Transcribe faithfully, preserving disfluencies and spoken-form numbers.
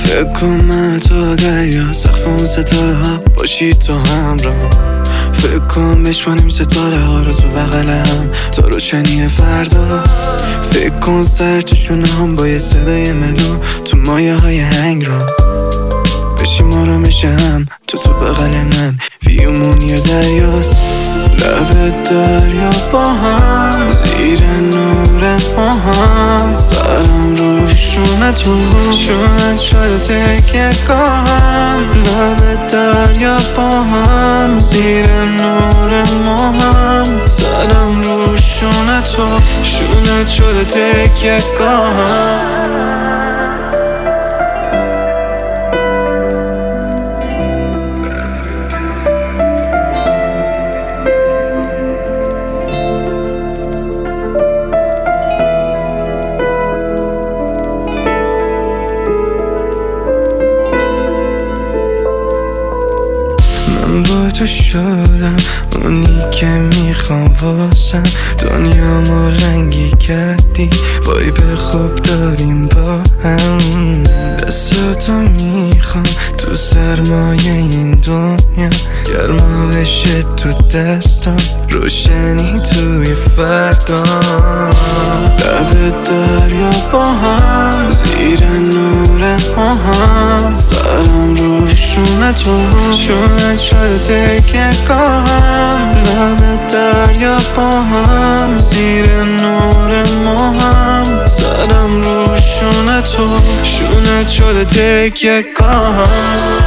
فکر کن من تو دریا، سقف اون ستاره ها باشی تو همراه. فکر کن بشمانیم ستاره ها رو تو بغل هم تا روشنی فردا. فکر کن سر چشونه هم با یه صدای ملو تو مایه های هنگ رو بشیم آرامش هم. تو تو بغل من ویومون یه دریاست، لب دریا با هم زیر نور ماهان. سرم رو شونه تو شونه شده تکه گاهم، لب دریا با هم زیر نور ماهان. سرم رو شونه تو شونه شده تکه گاهم. من با تو شدم اونی که میخوام واسم، دنیا ما رنگی کردی، وایب خوب داریم با هم. دستاتو میخوام تو سرمایه این دنیا، گرما بشه تو دستم، روشنی توی فردا. لب دریا با هم زیر نور ماهان. سرم رو شونه تو شونه شده تکه گاهم، لب دریا با هم زیر نور ماهم. سرم رو شونه تو شونه شده تکه گاهم.